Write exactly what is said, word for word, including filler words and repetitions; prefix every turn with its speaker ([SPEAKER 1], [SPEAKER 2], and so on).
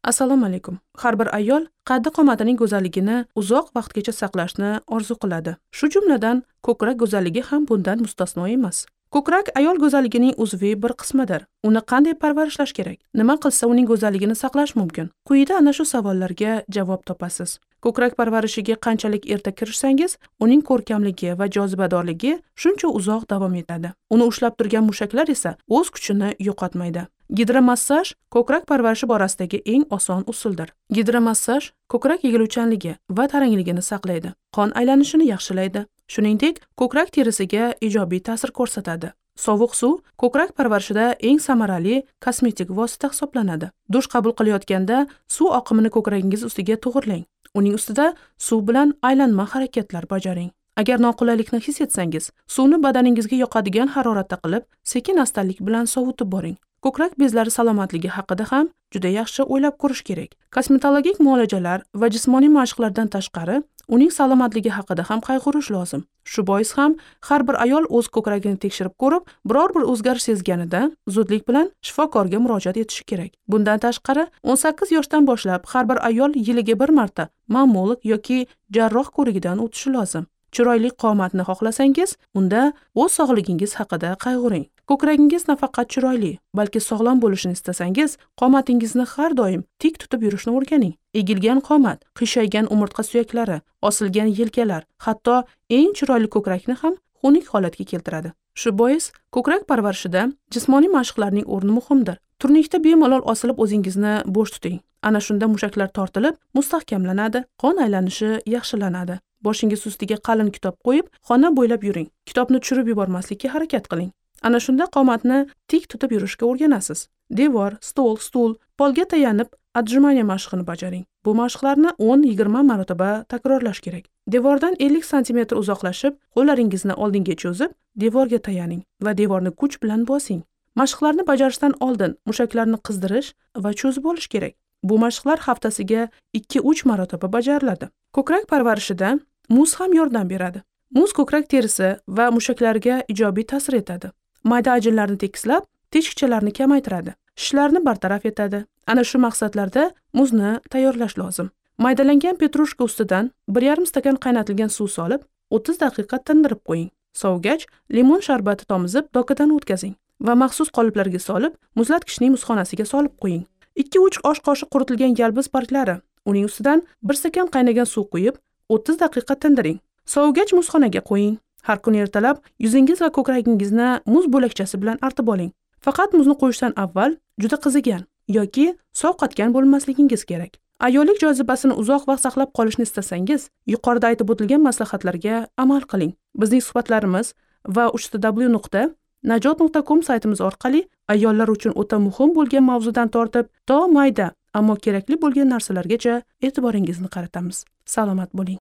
[SPEAKER 1] Assalomu alaykum. Har bir ayol qaddi qomatining go'zalligini uzoq vaqtgacha saqlashni orzu qiladi. Shu jumladan ko'krak go'zalligi ham bundan mustasno emas. Ko'krak ayol go'zalligining uzviy bir qismidir. Uni qanday parvarishlash kerak? Nima qilsa uning go'zalligini saqlash mumkin? Quyida ana shu savollarga javob topasiz. Ko'krak parvarishiga qanchalik erta kirishsangiz, uning ko'rkamligi va jozibadorligi shuncha uzoq davom etadi. Uni ushlab turgan mushaklar esa o'z kuchini yo'qotmaydi. Gidromassaj ko'krak parvarishi borasidagi eng oson usuldir. Gidromassaj ko'krak egiluvchanligi va tarangligini saqlaydi, qon aylanishini yaxshilaydi, shuningdek, ko'krak terisiga ijobiy ta'sir ko'rsatadi. Sovuq suv ko'krak parvarishida eng samarali kosmetik vosita hisoblanadi. Dush qabul qilayotganda suv oqimini ko'kragingiz ustiga to'g'irlang. Uning ustida suv bilan aylanma harakatlar bajaring. Agar noqulaylikni his etsangiz, suvni badaningizga yoqadigan haroratda qilib, sekin-astalik bilan sovutib boring. Ko'krak bezlari salomatligi haqida ham juda yaxshi o'ylab ko'rish kerak. Kosmetologik muolajalar va jismoniy mashqlardan tashqari, uning salomatligi haqida ham qayg'urish lozim. Shu bois ham har bir ayol o'z ko'kragini tekshirib ko'rib, biror bir o'zgarish sezganida zudlik bilan shifokorga murojaat etishi kerak. Bundan tashqari, o'n sakkiz yoshdan boshlab har bir ayol yiliga bir marta mammolog yoki jarroh ko'rigidan o'tishi lozim. Chiroyli qomatni xohlasangiz, unda o'z sog'ligingiz haqida qayg'uring. Ko'kragingiz nafaqat chiroyli, balki sog'lom bo'lishini istasangiz, qomatingizni har doim tik tutib yurishni o'rganing. Egilgan qomat, qiyshaygan umurtqa suyaklari, osilgan yelkalar, hatto eng chiroyli ko'krakni ham xunuk holatga keltiradi. Shu bois, ko'krak parvarishida jismoniy mashqlarning o'rni muhimdir. Turnikda bemalol osilib o'zingizni bo'sh tuting. Ana shunda mushaklar tortilib, mustahkamlanadi, qon aylanishi yaxshilanadi. Boshingiz ustiga qalin kitob qo'yib, xona bo'ylab yuring. Kitobni tushirib yubormaslikka harakat qiling. Ana shunda qomatni tik tutib yurishga o'rganasiz. Devor, stol, stul, polga tayanib отжимание mashqini bajaring. Bu mashqlarni o'n yigirma marotaba takrorlash kerak. Devordan ellik santimetr uzoqlashib, qo'llaringizni oldinga cho'zib, devorga tayaning va devorni kuch bilan bosing. Mashqlarni bajarishdan oldin mushaklarni qizdirish va cho'zib olish kerak. Bu mashqlar haftasiga ikki uch marotaba bajariladi. Ko'krak parvarishida muz ham yordam beradi. Muz ko'krak terisi va mushaklarga ijobiy ta'sir etadi. Mayda ajinlarni tekislab, teshikchalarni kamaytiradi. Shishlarni bartaraf etadi. Ana shu maqsadlarda muzni tayyorlash lozim. Maydalangan petrushka ustidan bir yarim stakan qaynatilgan suv solib, o'ttiz daqiqa tindirib qo'ying. Sovigach, limon sharbati tomizib, dokadan o'tkazing va maxsus qoliplarga solib, muzlatgichning muzxonasiga solib qo'ying. ikki uch osh qoshiq quritilgan yalpiz barglari, uning ustidan bir stakan qaynagan suv quyib, o'ttiz daqiqa tindiring. Sovigach muzxonaga qo'ying. Har kuni ertalab yuzingiz va ko'kragingizni muz bo'lakchasi bilan artib oling. Faqat muzni qo'yishdan avval juda qizigan yoki sovqatgan bo'lmasligingiz kerak. Ayollik jozibasini uzoq vaqt saqlab qolishni istasangiz, yuqorida aytib o'tilgan maslahatlarga amal qiling. Bizning suhbatlarimiz va uch w nuqta najot nuqta com saytimiz orqali ayollar uchun o'ta muhim bo'lgan mavzudan tortib, to mayda, ammo kerakli bo'lgan narsalargacha e'tiboringizni qaratamiz. Salomat bo'ling.